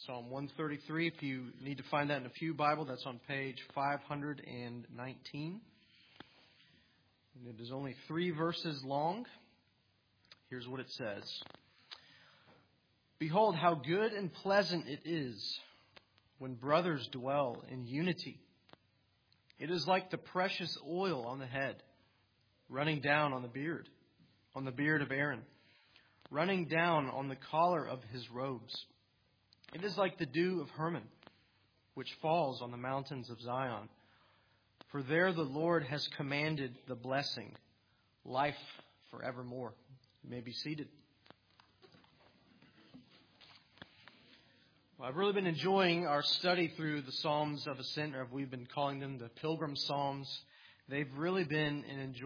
Psalm 133. If you need to find that in a Pew Bible, that's on page 519. And it is only 3 verses long. Here's what it says. Behold, how good and pleasant it is when brothers dwell in unity. It is like the precious oil on the head, running down on the beard of Aaron, running down on the collar of his robes. It is like the dew of Hermon, which falls on the mountains of Zion. For there the Lord has commanded the blessing, life forevermore. You may be seated. Well, I've really been enjoying our study through the Psalms of Ascent, or we've been calling them the Pilgrim Psalms. They've really been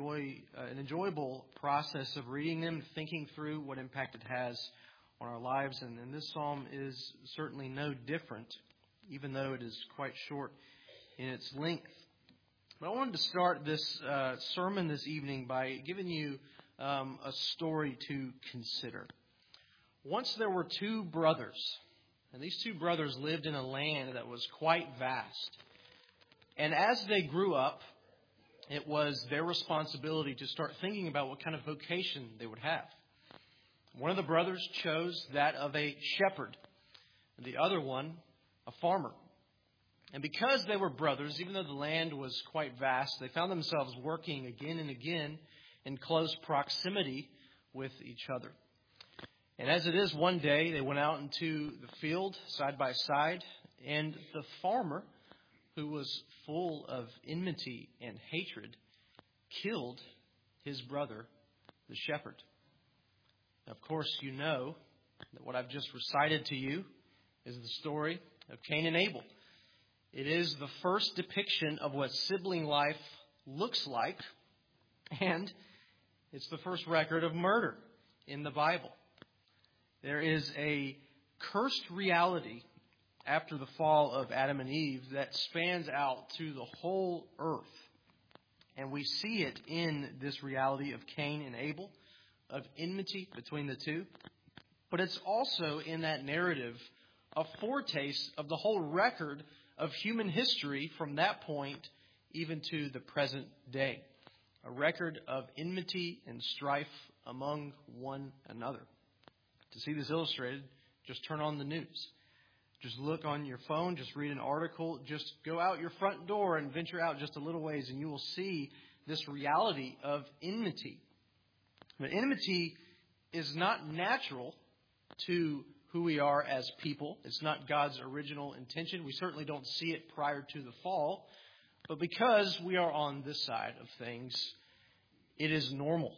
an enjoyable process of reading them, thinking through what impact it has on our lives. And this psalm is certainly no different, even though it is quite short in its length. But I wanted to start this sermon this evening by giving you a story to consider. Once there were 2 brothers, and these 2 brothers lived in a land that was quite vast. And as they grew up, it was their responsibility to start thinking about what kind of vocation they would have. One of the brothers chose that of a shepherd, and the other one a farmer. And because they were brothers, even though the land was quite vast, they found themselves working again and again in close proximity with each other. And as it is, one day they went out into the field side by side, and the farmer, who was full of enmity and hatred, killed his brother, the shepherd. Now, of course, you know that what I've just recited to you is the story of Cain and Abel. It is the first depiction of what sibling life looks like, and it's the first record of murder in the Bible. There is a cursed reality after the fall of Adam and Eve that spans out to the whole earth. And we see it in this reality of Cain and Abel, of enmity between the 2. But it's also in that narrative a foretaste of the whole record of human history from that point even to the present day. A record of enmity and strife among one another. To see this illustrated, just turn on the news. Just look on your phone, just read an article, just go out your front door and venture out just a little ways, and you will see this reality of enmity. But enmity is not natural to who we are as people. It's not God's original intention. We certainly don't see it prior to the fall. But because we are on this side of things, it is normal.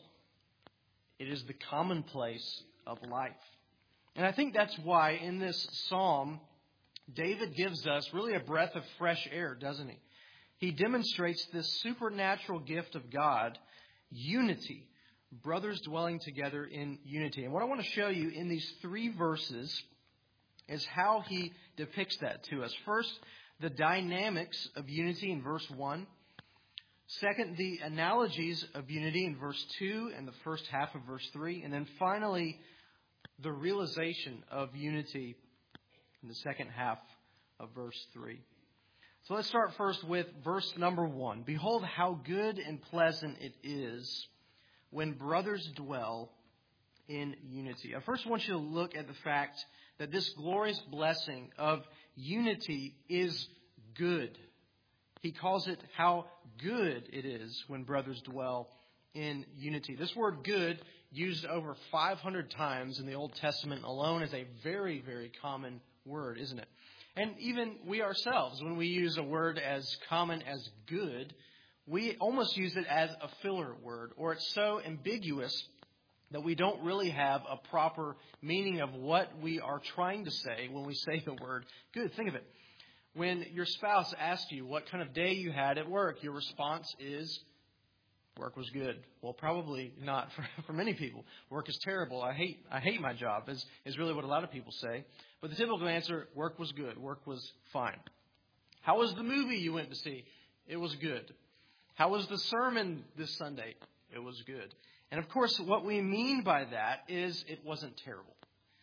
It is the commonplace of life. And I think that's why in this psalm, David gives us really a breath of fresh air, doesn't he? He demonstrates this supernatural gift of God, unity, brothers dwelling together in unity. And what I want to show you in these 3 verses is how he depicts that to us. First, the dynamics of unity in verse 1. Second, the analogies of unity in verse 2 and the first half of verse 3. And then finally, the realization of unity in the second half of verse 3. So let's start first with verse number 1. Behold, how good and pleasant it is when brothers dwell in unity. I first want you to look at the fact that this glorious blessing of unity is good. He calls it how good it is when brothers dwell in unity. This word good, used over 500 times in the Old Testament alone, is a very, very common word, isn't it? And even we ourselves, when we use a word as common as good, we almost use it as a filler word, or it's so ambiguous that we don't really have a proper meaning of what we are trying to say when we say the word good. Think of it. When your spouse asks you what kind of day you had at work, your response is, work was good. Well, probably not for many people. Work is terrible. I hate my job is really what a lot of people say. But the typical answer, work was good. Work was fine. How was the movie you went to see? It was good. How was the sermon this Sunday? It was good. And of course, what we mean by that is it wasn't terrible.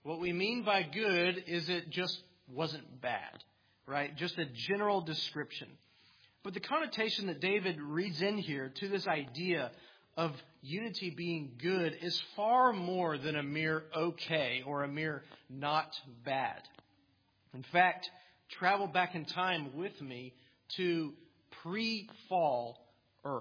What we mean by good is it just wasn't bad, right? Just a general description. But the connotation that David reads in here to this idea of unity being good is far more than a mere okay or a mere not bad. In fact, travel back in time with me to pre-fall earth.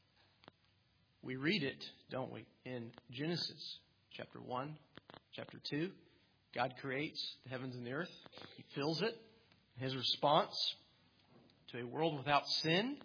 We read it, don't we, in Genesis chapter 1, chapter 2. God creates the heavens and the earth. He fills it. His response to a world without sin,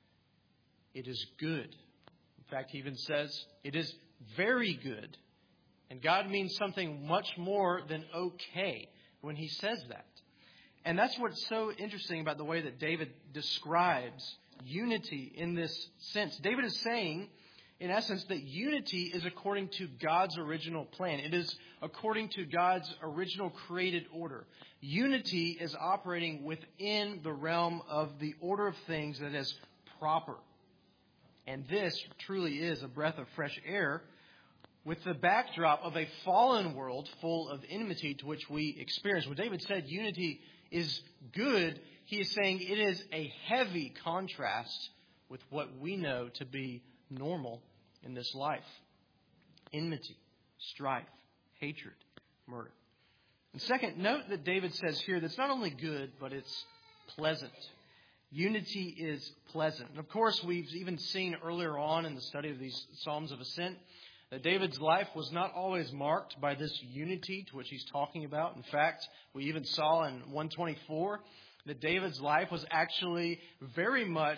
it is good. In fact, he even says it is very good. And God means something much more than okay when he says that. And that's what's so interesting about the way that David describes unity in this sense. David is saying, in essence, that unity is according to God's original plan. It is according to God's original created order. Unity is operating within the realm of the order of things that is proper. And this truly is a breath of fresh air with the backdrop of a fallen world full of enmity to which we experience. When David said unity is good, he is saying it is a heavy contrast with what we know to be normal in this life. Enmity, strife, hatred, murder. And second, note that David says here that's not only good, but it's pleasant. Unity is pleasant. And of course, we've even seen earlier on in the study of these Psalms of Ascent that David's life was not always marked by this unity to which he's talking about. In fact, we even saw in 124 that David's life was actually very much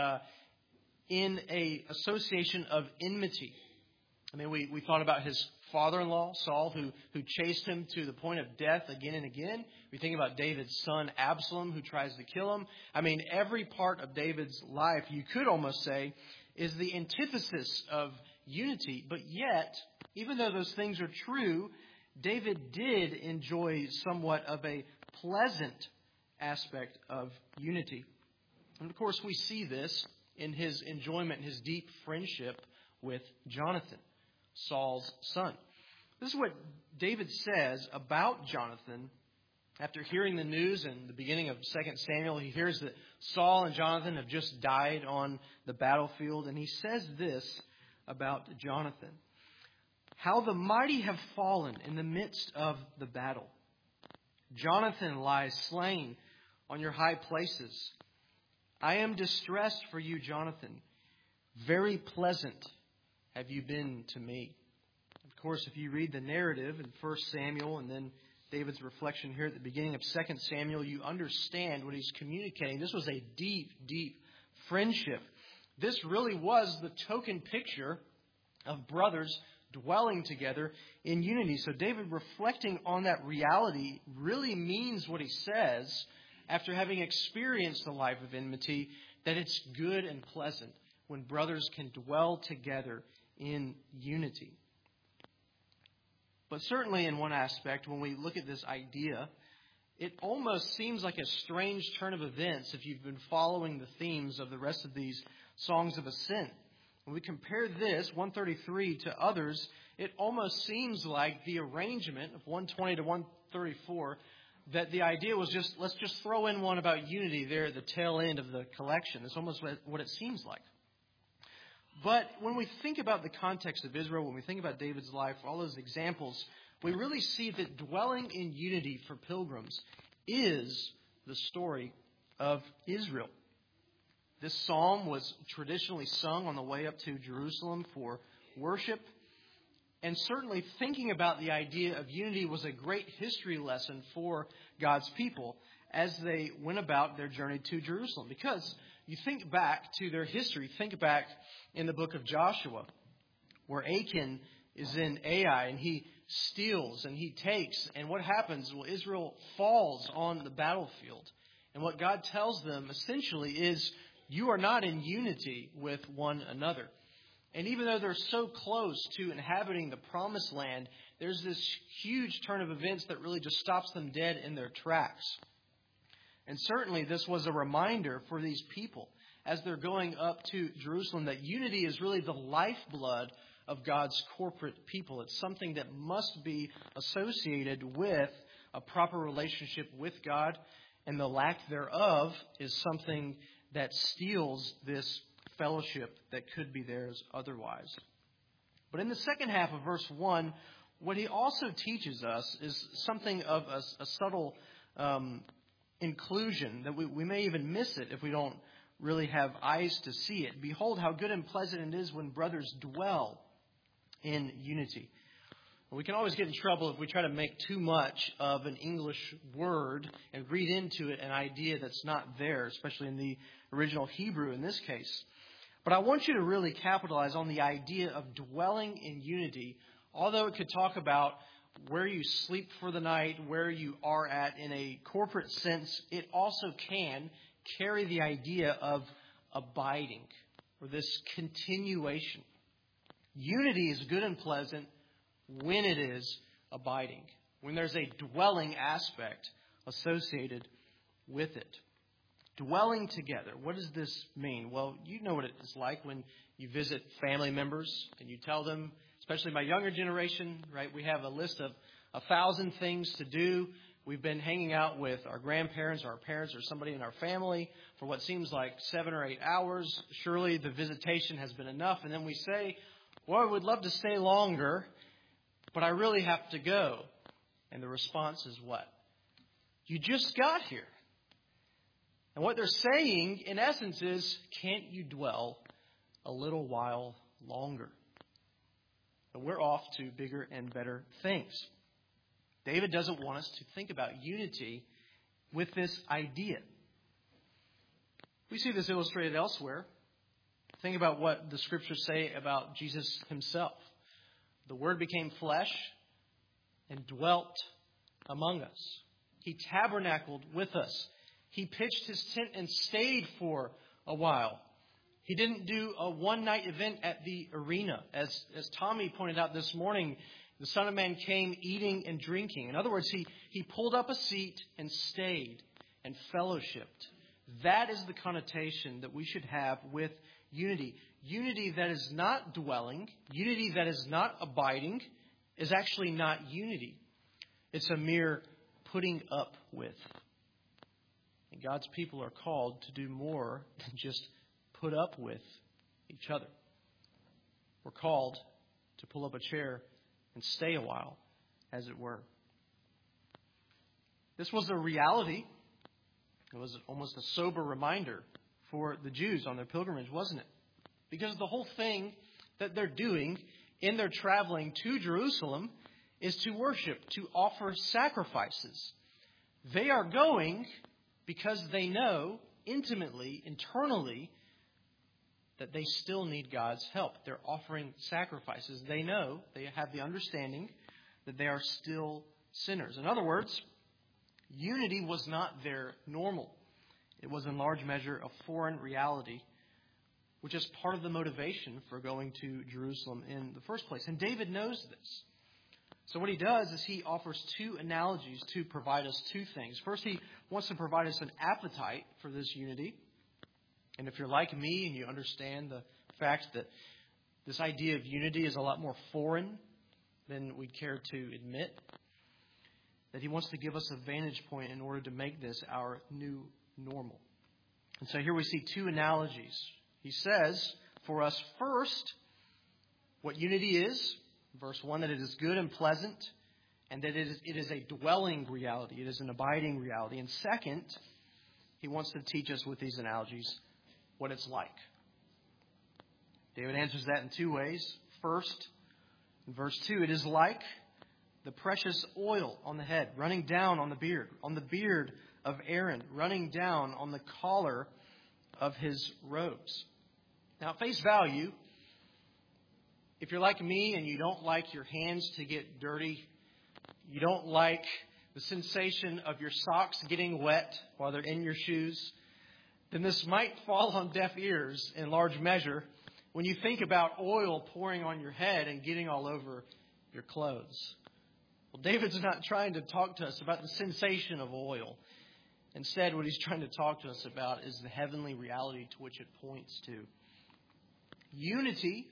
in a association of enmity. I mean, we thought about his father-in-law, Saul, who chased him to the point of death again and again. We think about David's son, Absalom, who tries to kill him. I mean, every part of David's life, you could almost say, is the antithesis of unity. But yet, even though those things are true, David did enjoy somewhat of a pleasant aspect of unity. And of course, we see this in his enjoyment, his deep friendship with Jonathan, Saul's son. This is what David says about Jonathan after hearing the news in the beginning of 2 Samuel. He hears that Saul and Jonathan have just died on the battlefield, and he says this about Jonathan: how the mighty have fallen in the midst of the battle. Jonathan lies slain on your high places. I am distressed for you, Jonathan. Very pleasant have you been to me. Of course, if you read the narrative in 1 Samuel and then David's reflection here at the beginning of 2 Samuel, you understand what he's communicating. This was a deep, deep friendship. This really was the token picture of brothers dwelling together in unity. So David, reflecting on that reality, really means what he says after having experienced a life of enmity, that it's good and pleasant when brothers can dwell together in unity. But certainly in one aspect, when we look at this idea, it almost seems like a strange turn of events if you've been following the themes of the rest of these Songs of Ascent. When we compare this, 133, to others, it almost seems like the arrangement of 120 to 134, that the idea was just, let's just throw in one about unity there at the tail end of the collection. It's almost what it seems like. But when we think about the context of Israel, when we think about David's life, all those examples, we really see that dwelling in unity for pilgrims is the story of Israel. This psalm was traditionally sung on the way up to Jerusalem for worship. And certainly thinking about the idea of unity was a great history lesson for God's people as they went about their journey to Jerusalem. Because you think back to their history, think back in the book of Joshua, where Achan is in Ai and he steals and he takes. And what happens? Well, Israel falls on the battlefield. And what God tells them essentially is, you are not in unity with one another. And even though they're so close to inhabiting the promised land, there's this huge turn of events that really just stops them dead in their tracks. And certainly this was a reminder for these people as they're going up to Jerusalem that unity is really the lifeblood of God's corporate people. It's something that must be associated with a proper relationship with God, and the lack thereof is something that steals this fellowship that could be theirs otherwise. But in the second half of verse 1, what he also teaches us is something of a subtle inclusion that we may even miss it if we don't really have eyes to see it. Behold, how good and pleasant it is when brothers dwell in unity. We can always get in trouble if we try to make too much of an English word and read into it an idea that's not there, especially in the original Hebrew in this case. But I want you to really capitalize on the idea of dwelling in unity, although it could talk about where you sleep for the night, where you are at in a corporate sense. It also can carry the idea of abiding, or this continuation. Unity is good and pleasant when it is abiding, when there's a dwelling aspect associated with it. Dwelling together. What does this mean? Well, you know what it's like when you visit family members and you tell them, especially my younger generation, right? We have a list of 1,000 things to do. We've been hanging out with our grandparents or our parents or somebody in our family for what seems like 7 or 8 hours. Surely the visitation has been enough. And then we say, well, I would love to stay longer, but I really have to go. And the response is what? You just got here. And what they're saying, in essence, is, can't you dwell a little while longer? But we're off to bigger and better things. David doesn't want us to think about unity with this idea. We see this illustrated elsewhere. Think about what the scriptures say about Jesus himself. The Word became flesh and dwelt among us. He tabernacled with us. He pitched his tent and stayed for a while. He didn't do a one-night event at the arena. As Tommy pointed out this morning, the Son of Man came eating and drinking. In other words, he pulled up a seat and stayed and fellowshipped. That is the connotation that we should have with unity. Unity that is not dwelling, unity that is not abiding, is actually not unity. It's a mere putting up with. And God's people are called to do more than just put up with each other. We're called to pull up a chair and stay a while, as it were. This was a reality. It was almost a sober reminder for the Jews on their pilgrimage, wasn't it? Because the whole thing that they're doing in their traveling to Jerusalem is to worship, to offer sacrifices. They are going because they know intimately, internally, that they still need God's help. They're offering sacrifices. They know, they have the understanding that they are still sinners. In other words, unity was not their normal. It was in large measure a foreign reality, which is part of the motivation for going to Jerusalem in the first place. And David knows this. So what he does is he offers two analogies to provide us two things. First, he wants to provide us an appetite for this unity. And if you're like me and you understand the fact that this idea of unity is a lot more foreign than we'd care to admit, that he wants to give us a vantage point in order to make this our new normal. And so here we see two analogies. He says for us first what unity is. Verse 1, that it is good and pleasant, and that it is a dwelling reality. It is an abiding reality. And second, he wants to teach us with these analogies what it's like. David answers that in two ways. First, in verse 2, it is like the precious oil on the head, running down on the beard of Aaron, running down on the collar of his robes. Now, at face value, if you're like me and you don't like your hands to get dirty, you don't like the sensation of your socks getting wet while they're in your shoes, then this might fall on deaf ears in large measure when you think about oil pouring on your head and getting all over your clothes. Well, David's not trying to talk to us about the sensation of oil. Instead, what he's trying to talk to us about is the heavenly reality to which it points to. Unity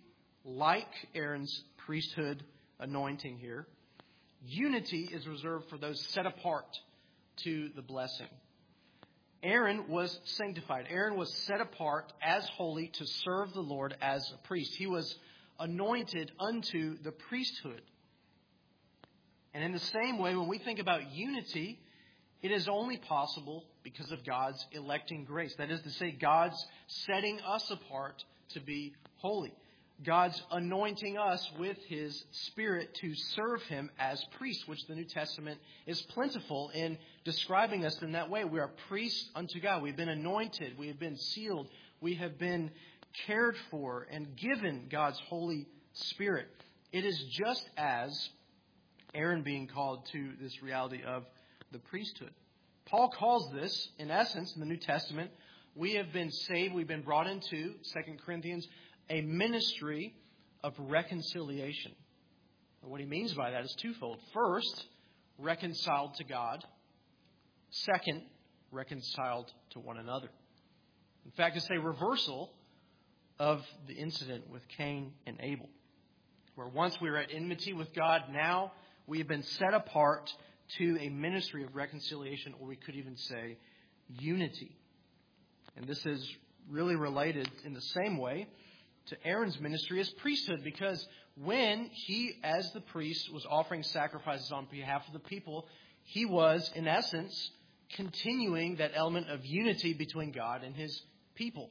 like Aaron's priesthood anointing here, unity is reserved for those set apart to the blessing. Aaron was sanctified. Aaron was set apart as holy to serve the Lord as a priest. He was anointed unto the priesthood. And in the same way, when we think about unity, it is only possible because of God's electing grace. That is to say, God's setting us apart to be holy. God's anointing us with His Spirit to serve Him as priests, which the New Testament is plentiful in describing us in that way. We are priests unto God. We've been anointed. We have been sealed. We have been cared for and given God's Holy Spirit. It is just as Aaron being called to this reality of the priesthood. Paul calls this, in essence, in the New Testament, we have been saved, we've been brought into, 2 Corinthians, a ministry of reconciliation. And what he means by that is twofold. First, reconciled to God. Second, reconciled to one another. In fact, it's a reversal of the incident with Cain and Abel, where once we were at enmity with God, now we have been set apart to a ministry of reconciliation, or we could even say unity. And this is really related in the same way to Aaron's ministry as priesthood, because when he, as the priest, was offering sacrifices on behalf of the people, he was, in essence, continuing that element of unity between God and His people.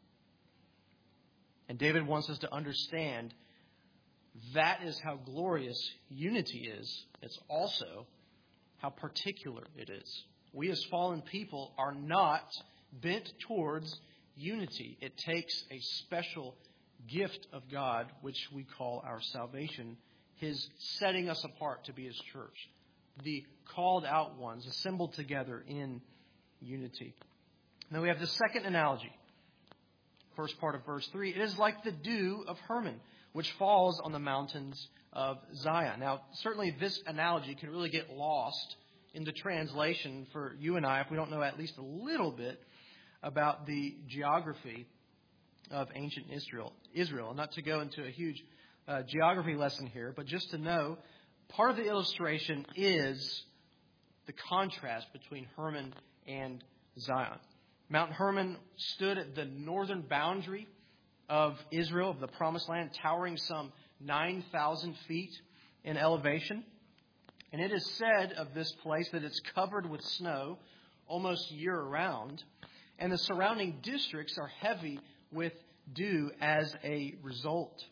And David wants us to understand that is how glorious unity is. It's also how particular it is. We as fallen people are not bent towards unity. It takes a special gift of God, which we call our salvation, His setting us apart to be His church, the called out ones assembled together in unity. Now we have the second analogy. First part of verse 3. It is like the dew of Hermon, which falls on the mountains of Zion. Now, certainly this analogy can really get lost in the translation for you and I if we don't know at least a little bit about the geography of ancient Israel. Not to go into a huge geography lesson here, but just to know, part of the illustration is the contrast between Hermon and Zion. Mount Hermon stood at the northern boundary of Israel, of the Promised Land, towering some 9,000 feet in elevation. And it is said of this place that it's covered with snow almost year-round, and the surrounding districts are heavy with dew as a result.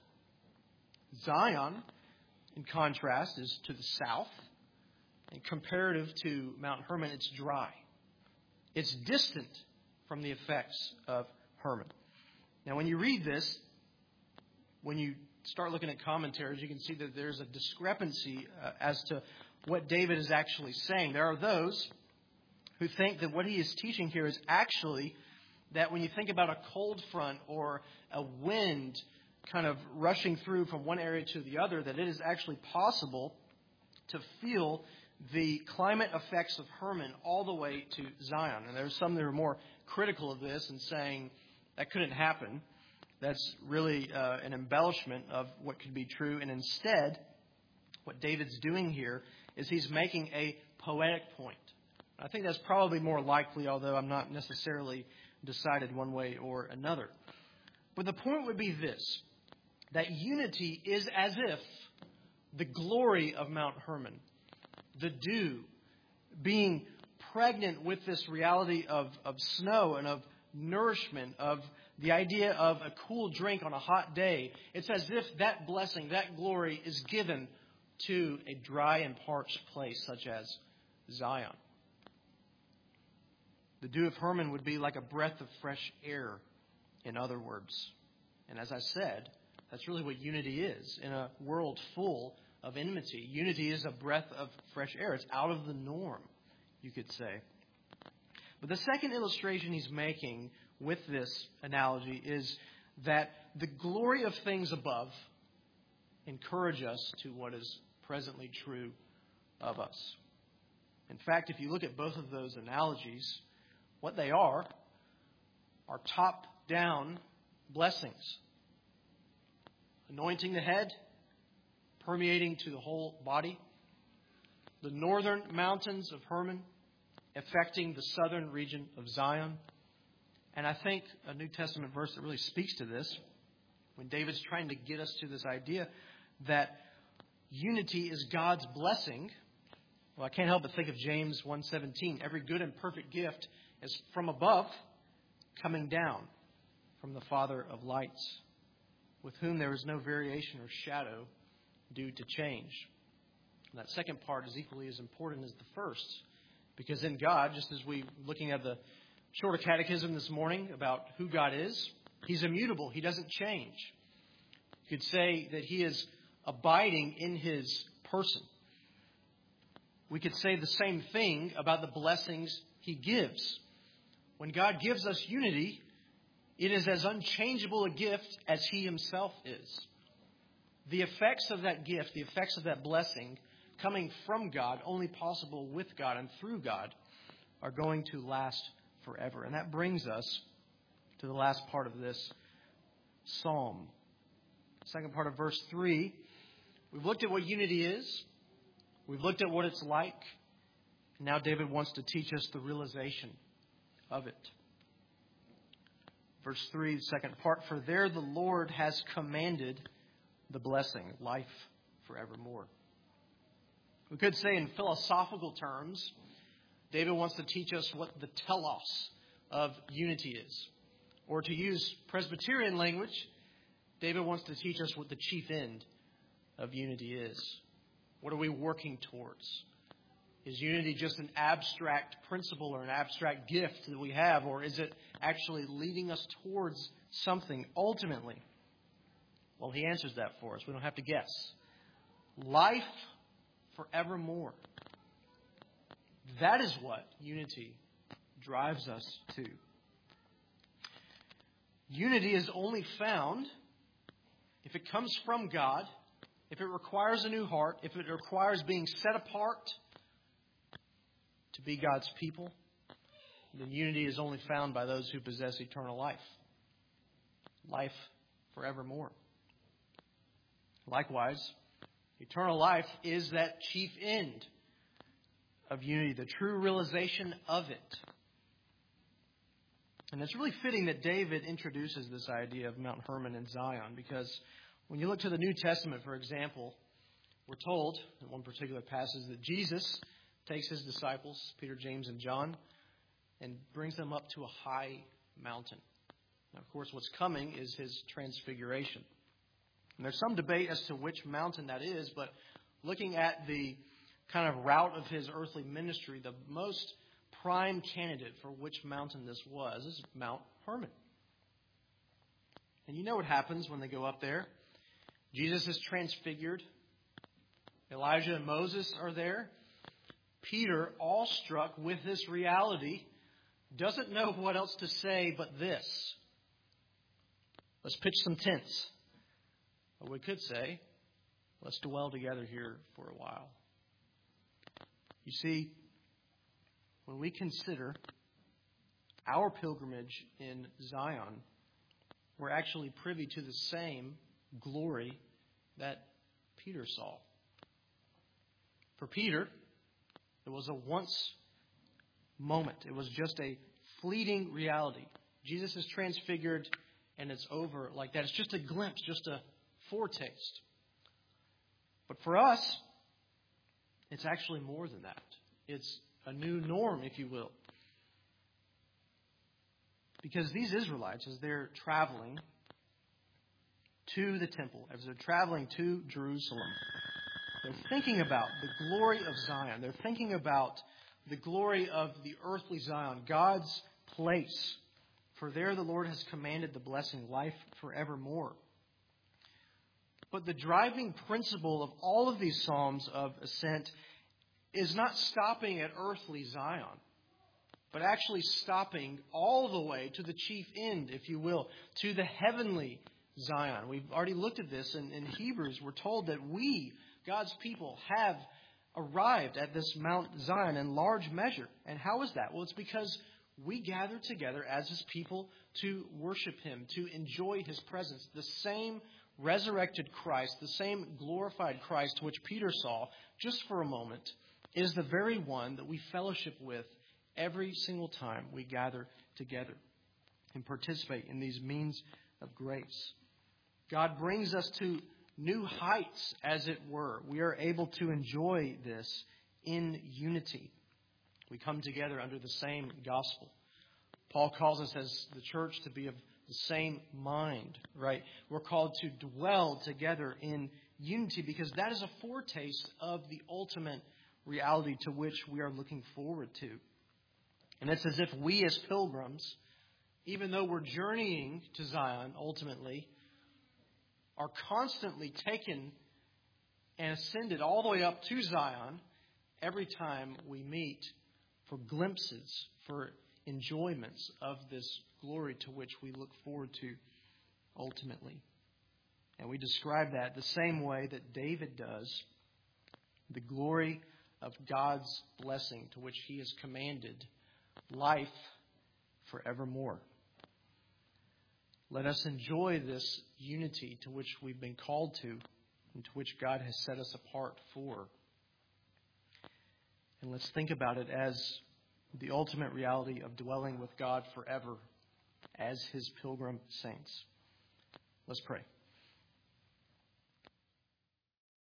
Zion, in contrast, is to the south, and comparative to Mount Hermon, it's dry. It's distant from the effects of Hermon. Now, when you read this, when you start looking at commentaries, you can see that there's a discrepancy as to what David is actually saying. There are those who think that what he is teaching here is actually that when you think about a cold front or a wind kind of rushing through from one area to the other, that it is actually possible to feel the climate effects of Hermon all the way to Zion. And there's some that are more critical of this and saying that couldn't happen. That's really an embellishment of what could be true. And instead, what David's doing here is he's making a poetic point. I think that's probably more likely, although I'm not necessarily decided one way or another. But the point would be this, that unity is as if the glory of Mount Hermon, the dew, being pregnant with this reality of snow and of nourishment, of the idea of a cool drink on a hot day. It's as if that blessing, that glory is given to a dry and parched place such as Zion. The dew of Hermon would be like a breath of fresh air, in other words. And as I said, that's really what unity is. In a world full of enmity, unity is a breath of fresh air. It's out of the norm, you could say. But the second illustration he's making with this analogy is that the glory of things above encourage us to what is presently true of us. In fact, if you look at both of those analogies, what they are top-down blessings. anointing the head, permeating to the whole body. The northern mountains of Hermon affecting the southern region of Zion. And I think a New Testament verse that really speaks to this, when David's trying to get us to this idea that unity is God's blessing. Well, I can't help but think of James 1:17. Every good and perfect gift is from above, coming down from the Father of lights, with whom there is no variation or shadow due to change. And that second part is equally as important as the first, because in God, just as we looking at the shorter catechism this morning about who God is, He's immutable. He doesn't change. You could say that He is abiding in His person. We could say the same thing about the blessings He gives. When God gives us unity, it is as unchangeable a gift as He Himself is. The effects of that gift, the effects of that blessing coming from God, only possible with God and through God, are going to last forever. And that brings us to the last part of this psalm. Second part of verse 3. We've looked at what unity is. We've looked at what it's like. And now David wants to teach us the realization of it. Verse 3, the second part. For there the Lord has commanded the blessing, life forevermore. We could say in philosophical terms, David wants to teach us what the telos of unity is. Or to use Presbyterian language, David wants to teach us what the chief end of unity is. What are we working towards? Is unity just an abstract principle or an abstract gift that we have, or is it actually leading us towards something ultimately? Well, he answers that for us. We don't have to guess. Life forevermore. That is what unity drives us to. Unity is only found if it comes from God, if it requires a new heart, if it requires being set apart to be God's people. Then unity is only found by those who possess eternal life. Life forevermore. Likewise, eternal life is that chief end of unity, the true realization of it. And it's really fitting that David introduces this idea of Mount Hermon and Zion, because when you look to the New Testament, for example, we're told in one particular passage that Jesus takes His disciples, Peter, James, and John, and brings them up to a high mountain. Now, of course, what's coming is His transfiguration. And there's some debate as to which mountain that is, but looking at the kind of route of His earthly ministry, the most prime candidate for which mountain this was is Mount Hermon. And you know what happens when they go up there. Jesus is transfigured. Elijah and Moses are there. Peter, awestruck with this reality, doesn't know what else to say but this. Let's pitch some tents. Or we could say, let's dwell together here for a while. You see, when we consider our pilgrimage in Zion, we're actually privy to the same glory that Peter saw. For Peter, it was a once moment. It was just a fleeting reality. Jesus is transfigured and it's over like that. It's just a glimpse, just a foretaste. But for us, it's actually more than that. It's a new norm, if you will. Because these Israelites, as they're traveling to the temple, as they're traveling to Jerusalem, they're thinking about the glory of Zion. They're thinking about the glory of the earthly Zion, God's place. For there the Lord has commanded the blessing, life forevermore. But the driving principle of all of these Psalms of Ascent is not stopping at earthly Zion, but actually stopping all the way to the chief end, if you will, to the heavenly Zion. We've already looked at this in Hebrews. We're told that we, God's people, have arrived at this Mount Zion in large measure. And how is that? Well, it's because we gather together as His people to worship Him, to enjoy His presence. The same resurrected Christ, the same glorified Christ which Peter saw just for a moment, is the very one that we fellowship with every single time we gather together and participate in these means of grace. God brings us to new heights, as it were. We are able to enjoy this in unity. We come together under the same gospel. Paul calls us as the church to be of the same mind, right? We're called to dwell together in unity because that is a foretaste of the ultimate reality to which we are looking forward to. And it's as if we as pilgrims, even though we're journeying to Zion ultimately, are constantly taken and ascended all the way up to Zion every time we meet for glimpses, for enjoyments of this glory to which we look forward to ultimately. And we describe that the same way that David does, the glory of God's blessing to which he has commanded life forevermore. Let us enjoy this unity to which we've been called to and to which God has set us apart for. And let's think about it as the ultimate reality of dwelling with God forever as His pilgrim saints. Let's pray.